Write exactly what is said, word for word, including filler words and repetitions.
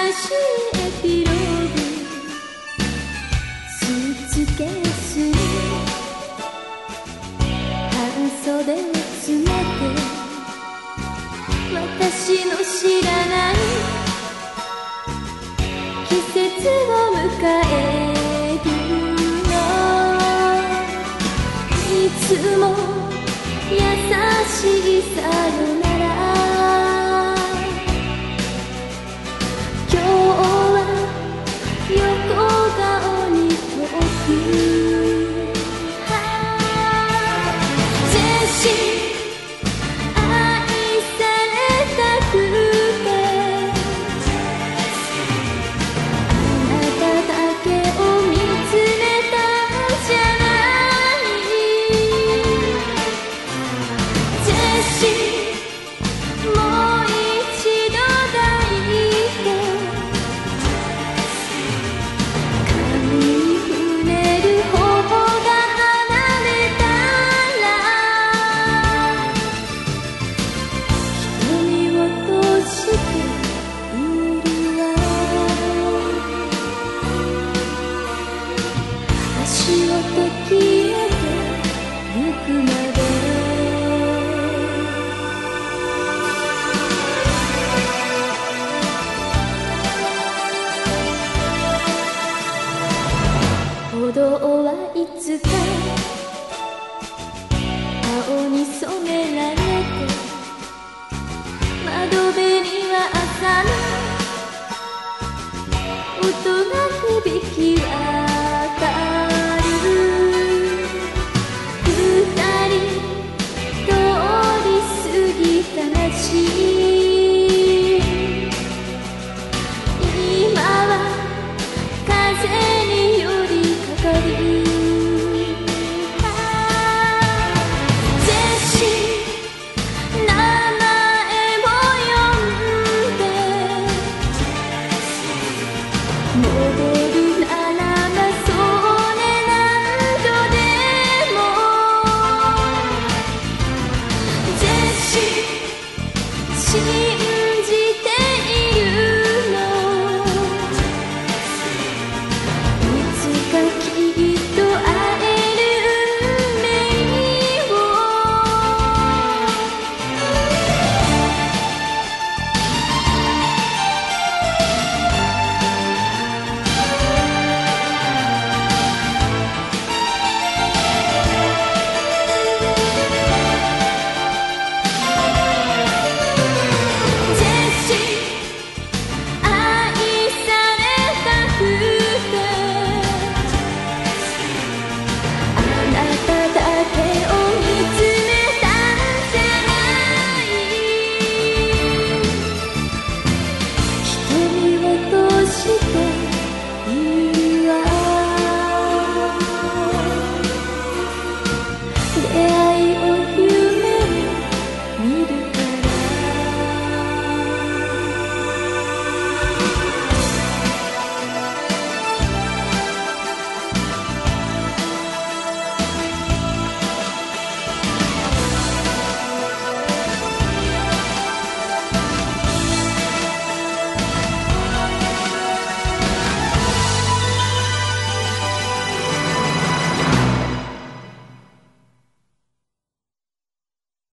しいエピローグ、スーツケースに半袖を詰めて、私の知らない季節を迎えるの。いつも優しいさよなら、今日は横顔に遠く、ジェシー愛されたくて、あなただけを見つめたじゃない。ジェシーもう一度抱いて、髪に触れる頬が離れたら、瞳を閉じているわ。足音消えてゆくまで、歩道はいつか青に染められて、窓辺には朝の音が響き渡る。二人通り過ぎた街、今は風に寄りかかる。ジェシー、名前を呼んで、戻